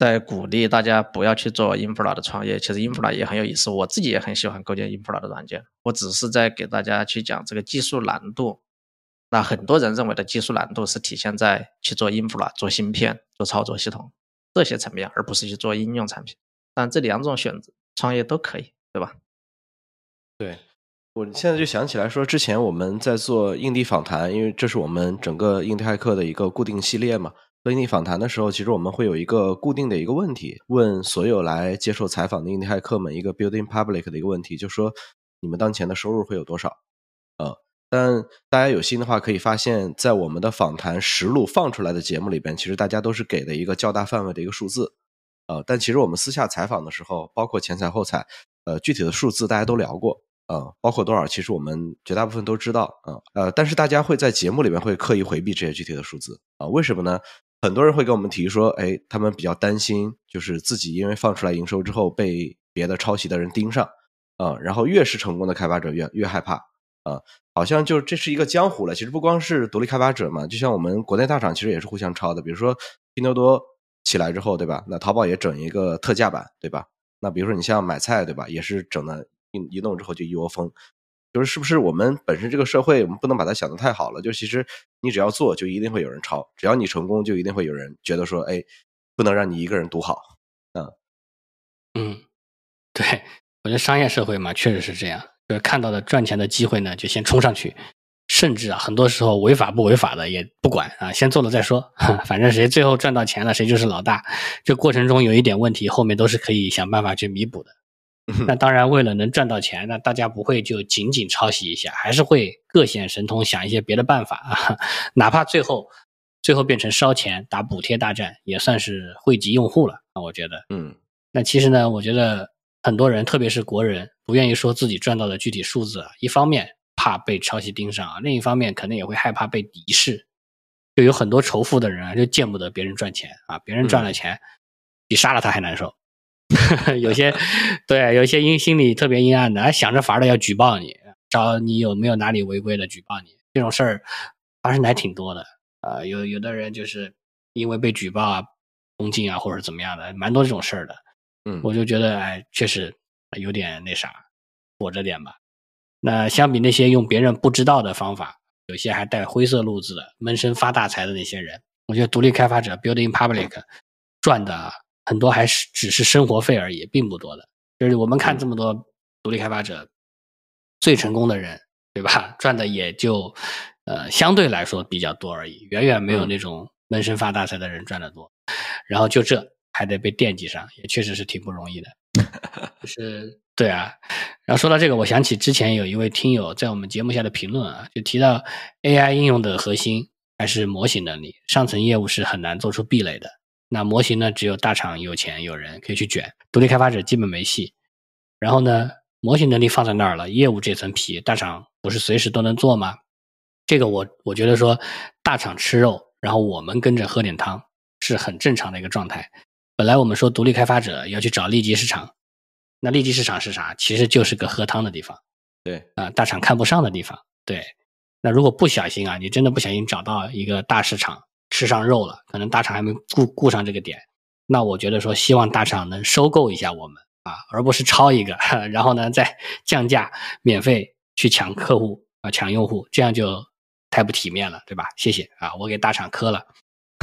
Speaker 2: 在鼓励大家不要去做 infra 的创业。其实 infra 也很有意思，我自己也很喜欢构建 infra 的软件。我只是在给大家去讲这个技术难度。那很多人认为的技术难度是体现在去做 infra、做芯片、做操作系统这些层面，而不是去做应用产品。但这两种选择创业都可以，对吧？
Speaker 1: 对，我现在就想起来说，之前我们在做硬地访谈，因为这是我们整个硬地骇客的一个固定系列嘛。做硬地访谈的时候，其实我们会有一个固定的一个问题，问所有来接受采访的硬地骇客们一个 building public 的一个问题，就说你们当前的收入会有多少？呃，但大家有心的话，可以发现，在我们的访谈实录放出来的节目里边，其实大家都是给的一个较大范围的一个数字。呃，但其实我们私下采访的时候，包括前采后采，呃，具体的数字大家都聊过。呃，包括多少，其实我们绝大部分都知道啊、呃，呃，但是大家会在节目里面会刻意回避这些具体的数字啊、呃，为什么呢？很多人会跟我们提说，哎，他们比较担心，就是自己因为放出来营收之后被别的抄袭的人盯上啊、呃，然后越是成功的开发者越越害怕啊、呃，好像就这是一个江湖了。其实不光是独立开发者嘛，就像我们国内大厂其实也是互相抄的，比如说拼多多起来之后，对吧？那淘宝也整一个特价版，对吧？那比如说你像买菜，对吧？也是整的。一弄之后就一窝蜂，就是是不是我们本身这个社会我们不能把它想得太好了，就其实你只要做就一定会有人抄，只要你成功就一定会有人觉得说，哎，不能让你一个人独好。嗯
Speaker 3: 嗯，对，我觉得商业社会嘛确实是这样，就是看到的赚钱的机会呢就先冲上去，甚至啊很多时候违法不违法的也不管啊，先做了再说，反正谁最后赚到钱了谁就是老大，这过程中有一点问题后面都是可以想办法去弥补的。那当然为了能赚到钱，那大家不会就仅仅抄袭一下，还是会各显神通想一些别的办法啊，哪怕最后最后变成烧钱打补贴大战，也算是惠及用户了啊，我觉得。
Speaker 1: 嗯，
Speaker 3: 那其实呢，我觉得很多人特别是国人不愿意说自己赚到的具体数字啊，一方面怕被抄袭盯上啊，另一方面可能也会害怕被敌视，就有很多仇富的人啊就见不得别人赚钱啊，别人赚了钱、嗯、比杀了他还难受。有些对，有些阴心里特别阴暗的，想着法的要举报你，找你有没有哪里违规的举报你，这种事儿发生的还挺多的。呃，有有的人就是因为被举报啊、封禁啊或者怎么样的，蛮多这种事儿的。
Speaker 1: 嗯，
Speaker 3: 我就觉得哎，确实有点那啥，躲着点吧。那相比那些用别人不知道的方法，有些还带灰色路子的闷声发大财的那些人，我觉得独立开发者 Building Public 赚的很多还是只是生活费而已，并不多的。就是我们看这么多独立开发者、嗯、最成功的人，对吧？赚的也就呃相对来说比较多而已，远远没有那种闷声发大财的人赚的多。嗯、然后就这还得被惦记上，也确实是挺不容易的。就是对啊。然后说到这个，我想起之前有一位听友在我们节目下的评论啊，就提到 A I 应用的核心还是模型能力，上层业务是很难做出壁垒的。那模型呢，只有大厂有钱有人可以去卷，独立开发者基本没戏。然后呢，模型能力放在那儿了，业务这层皮大厂不是随时都能做吗？这个我我觉得说大厂吃肉，然后我们跟着喝点汤是很正常的一个状态。本来我们说独立开发者要去找利基市场，那利基市场是啥？其实就是个喝汤的地方。
Speaker 1: 对
Speaker 3: 啊、呃，大厂看不上的地方。对，那如果不小心啊，你真的不小心找到一个大市场吃上肉了，可能大厂还没顾顾上这个点，那我觉得说希望大厂能收购一下我们啊，而不是抄一个，然后呢再降价免费去抢客户啊，抢用户，这样就太不体面了，对吧？谢谢啊，我给大厂磕了。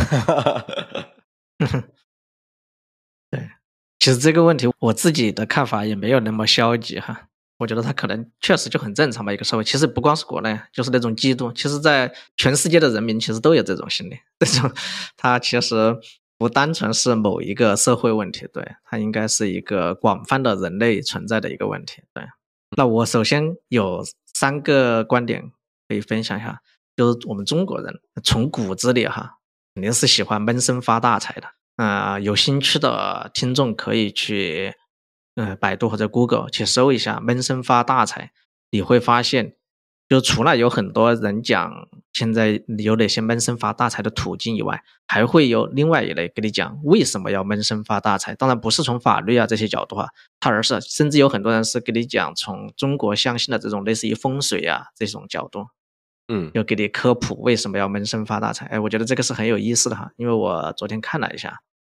Speaker 2: 对，其实这个问题我自己的看法也没有那么消极哈。我觉得他可能确实就很正常吧，一个社会。其实不光是国内，就是那种嫉妒，其实在全世界的人民其实都有这种心理。这种它其实不单纯是某一个社会问题，对，它应该是一个广泛的人类存在的一个问题。对，那我首先有三个观点可以分享一下，就是我们中国人从骨子里哈，肯定是喜欢闷声发大财的。啊、呃，有兴趣的听众可以去。呃，百度或者 Google 去搜一下闷声发大财，你会发现就除了有很多人讲现在有哪些闷声发大财的途径以外，还会有另外一类跟你讲为什么要闷声发大财。当然不是从法律啊这些角度啊，它而是甚至有很多人是跟你讲从中国相信的这种类似于风水啊这种角度，
Speaker 1: 嗯，
Speaker 2: 就给你科普为什么要闷声发大财。哎，我觉得这个是很有意思的哈，因为我昨天看了一下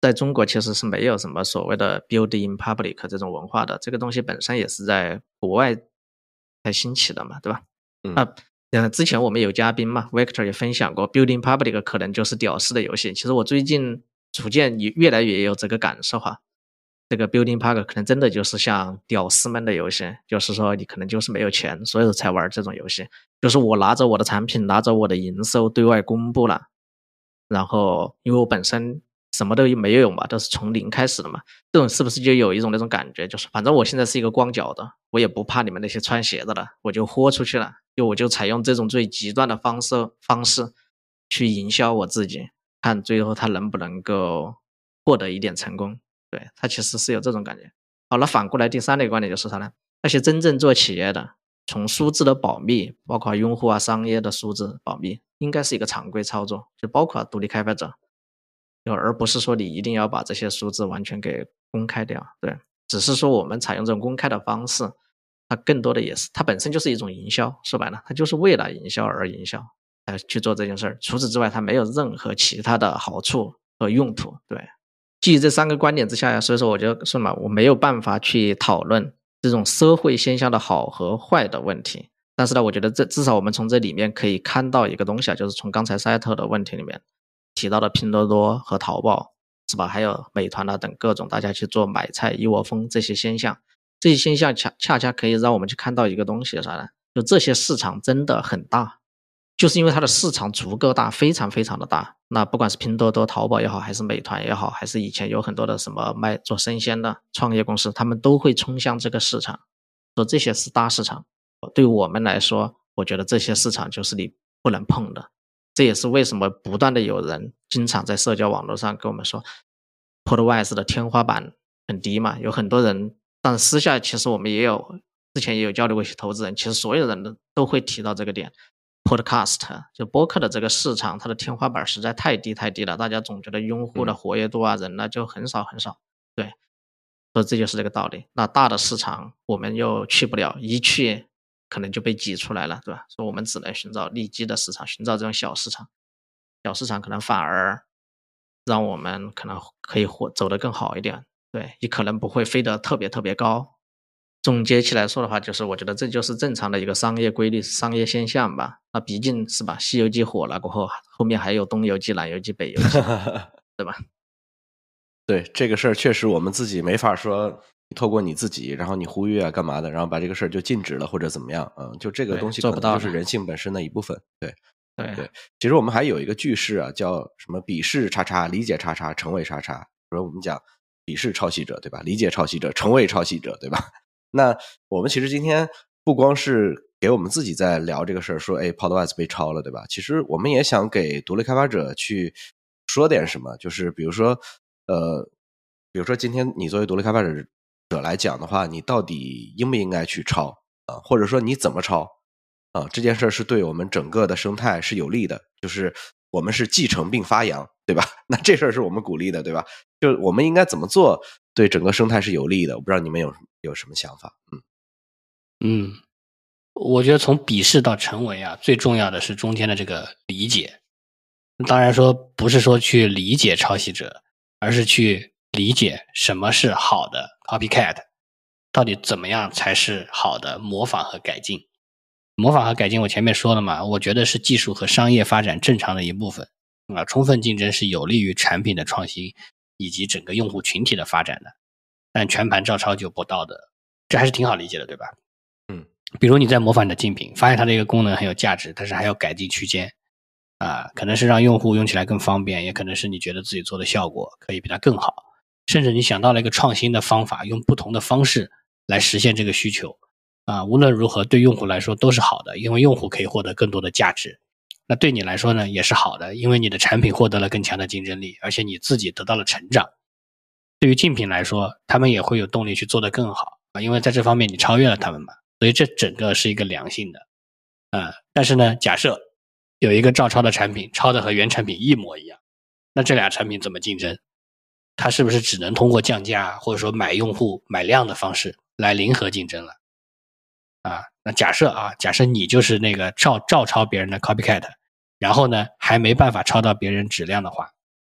Speaker 2: 在中国其实是没有什么所谓的 build in public 这种文化的，这个东西本身也是在国外才兴起的嘛，对吧？
Speaker 1: 嗯
Speaker 2: 啊，呃，之前我们有嘉宾嘛 ，Victor 也分享过 build in public 可能就是屌丝的游戏。其实我最近逐渐也越来越有这个感受哈，这个 build in public 可能真的就是像屌丝们的游戏，就是说你可能就是没有钱，所以才玩这种游戏。就是我拿着我的产品，拿着我的营收对外公布了，然后因为我本身什么都没有嘛，都是从零开始的嘛，这种是不是就有一种那种感觉，就是反正我现在是一个光脚的，我也不怕你们那些穿鞋的了，我就豁出去了，就我就采用这种最极端的方式方式去营销我自己，看最后他能不能够获得一点成功。对，他其实是有这种感觉。好了，反过来第三类观点就是啥呢？那些真正做企业的，从数字的保密，包括用户啊、商业的数字保密，应该是一个常规操作，就包括独立开发者。而不是说你一定要把这些数字完全给公开掉，对，只是说我们采用这种公开的方式，它更多的也是它本身就是一种营销，说白了，它就是为了营销而营销，来去做这件事儿。除此之外，它没有任何其他的好处和用途。对，基于这三个观点之下呀，所以说我就说嘛，我没有办法去讨论这种社会现象的好和坏的问题。但是呢，我觉得这至少我们从这里面可以看到一个东西啊，就是从刚才赛特的问题里面提到的拼多多和淘宝，是吧？还有美团啊等各种大家去做买菜一窝蜂这些现象，这些现象恰恰恰可以让我们去看到一个东西，啥呢？就这些市场真的很大，就是因为它的市场足够大，非常非常的大。那不管是拼多多、淘宝也好，还是美团也好，还是以前有很多的什么卖做生鲜的创业公司，他们都会冲向这个市场，说这些是大市场。对我们来说，我觉得这些市场就是你不能碰的。这也是为什么不断的有人经常在社交网络上跟我们说 Podwise 的天花板很低嘛，有很多人，但私下其实我们也有之前也有交流过一些投资人，其实所有人都会提到这个点。Podcast 就播客的这个市场，它的天花板实在太低太低了，大家总觉得用户的活跃度啊，人呢就很少很少，对，所以这就是这个道理。那大的市场我们又去不了，一去可能就被挤出来了，对吧？所以我们只能寻找利基的市场，寻找这种小市场，小市场可能反而让我们可能可以活走得更好一点，对，你可能不会飞得特别特别高。总结起来说的话，就是我觉得这就是正常的一个商业规律、商业现象吧。那毕竟是吧，《西游记》火了过后，后面还有东游记、南游记、北游记，对吧？
Speaker 1: 对，这个事儿确实我们自己没法说，透过你自己，然后你呼吁啊干嘛的，然后把这个事儿就禁止了或者怎么样，嗯，就这个东西可能就是人性本身的一部分。对，
Speaker 2: 对
Speaker 1: 对。其实我们还有一个句式啊，叫什么鄙视叉叉，理解叉叉，成为叉叉。比如我们讲鄙视抄袭者，对吧？理解抄袭者，成为抄袭者，对吧？那我们其实今天不光是给我们自己在聊这个事儿，说哎 Podwise 被抄了，对吧？其实我们也想给独立开发者去说点什么，就是比如说呃，比如说今天你作为独立开发者者来讲的话，你到底应不应该去抄啊？或者说你怎么抄啊？这件事是对我们整个的生态是有利的，就是我们是继承并发扬，对吧？那这事儿是我们鼓励的，对吧？就我们应该怎么做对整个生态是有利的？我不知道你们有有什么想法？嗯
Speaker 3: 嗯，我觉得从鄙视到成为啊，最重要的是中间的这个理解。当然说不是说去理解抄袭者，而是去理解什么是好的 copycat， 到底怎么样才是好的模仿和改进。模仿和改进我前面说了嘛，我觉得是技术和商业发展正常的一部分啊，充分竞争是有利于产品的创新以及整个用户群体的发展的，但全盘照抄就不道德，这还是挺好理解的，对吧？
Speaker 1: 嗯，
Speaker 3: 比如你在模仿你的竞品，发现它的一个功能很有价值，但是还要改进区间啊，可能是让用户用起来更方便，也可能是你觉得自己做的效果可以比它更好，甚至你想到了一个创新的方法，用不同的方式来实现这个需求啊，无论如何对用户来说都是好的，因为用户可以获得更多的价值。那对你来说呢，也是好的，因为你的产品获得了更强的竞争力，而且你自己得到了成长。对于竞品来说，他们也会有动力去做得更好啊，因为在这方面你超越了他们嘛，所以这整个是一个良性的。啊，但是呢，假设有一个照抄的产品，抄的和原产品一模一样，那这俩产品怎么竞争？它是不是只能通过降价或者说买用户买量的方式来零和竞争了？啊，那假设啊，假设你就是那个照照抄别人的 copycat， 然后呢还没办法抄到别人质量的话，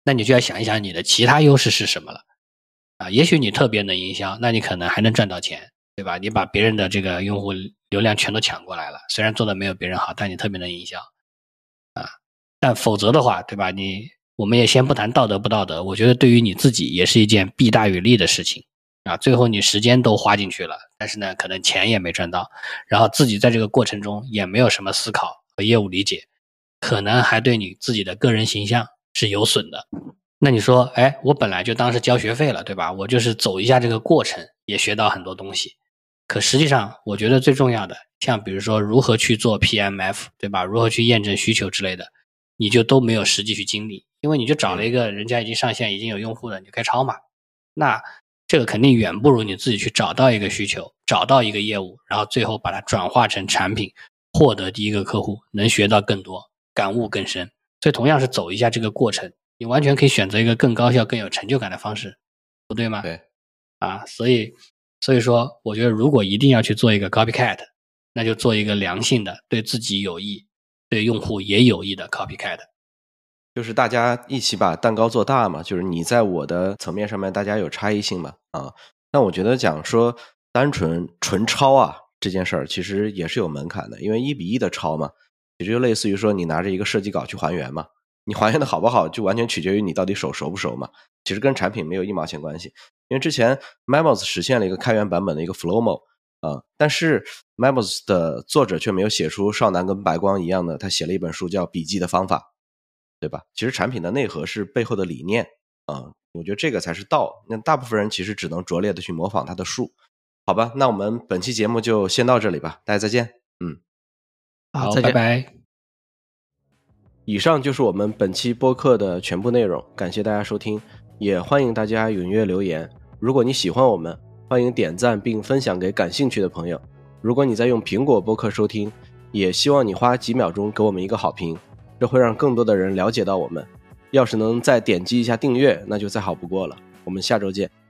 Speaker 3: 那你就要想一想你的其他优势是什么了啊？也许你特别能营销，那你可能还能赚到钱，对吧？你把别人的这个用户流量全都抢过来了，虽然做的没有别人好，但你特别能营销啊。但否则的话，对吧？你我们也先不谈道德不道德，我觉得对于你自己也是一件弊大于利的事情啊。最后你时间都花进去了，但是呢，可能钱也没赚到，然后自己在这个过程中也没有什么思考和业务理解，可能还对你自己的个人形象是有损的。那你说，哎，我本来就当是交学费了，对吧？我就是走一下这个过程，也学到很多东西。可实际上，我觉得最重要的，像比如说如何去做 P M F， 对吧？如何去验证需求之类的，你就都没有实际去经历，因为你就找了一个人家已经上线、已经有用户了，你就开抄嘛。那这个肯定远不如你自己去找到一个需求，找到一个业务，然后最后把它转化成产品，获得第一个客户，能学到更多，感悟更深。所以同样是走一下这个过程，你完全可以选择一个更高效、更有成就感的方式，不对吗？
Speaker 1: 对，
Speaker 3: 啊，所以所以说，我觉得如果一定要去做一个 copycat， 那就做一个良性的、对自己有益、对用户也有益的 copycat。
Speaker 1: 就是大家一起把蛋糕做大嘛，就是你在我的层面上面，大家有差异性嘛，啊，但我觉得讲说单纯纯抄啊这件事儿，其实也是有门槛的，因为一比一的抄嘛，也就类似于说你拿着一个设计稿去还原嘛，你还原的好不好，就完全取决于你到底手熟不熟嘛，其实跟产品没有一毛钱关系。因为之前 Memos 实现了一个开源版本的一个 Flowmo 啊，但是 Memos 的作者却没有写出少男跟白光一样的，他写了一本书叫《笔记的方法》。对吧？其实产品的内核是背后的理念啊，我觉得这个才是道。那大部分人其实只能拙劣的去模仿他的术，好吧？那我们本期节目就先到这里吧，大家再见。嗯，
Speaker 3: 好，拜拜。
Speaker 1: 以上就是我们本期播客的全部内容，感谢大家收听，也欢迎大家踊跃留言。如果你喜欢我们，欢迎点赞并分享给感兴趣的朋友。如果你在用苹果播客收听，也希望你花几秒钟给我们一个好评。这会让更多的人了解到我们，要是能再点击一下订阅，那就再好不过了。我们下周见。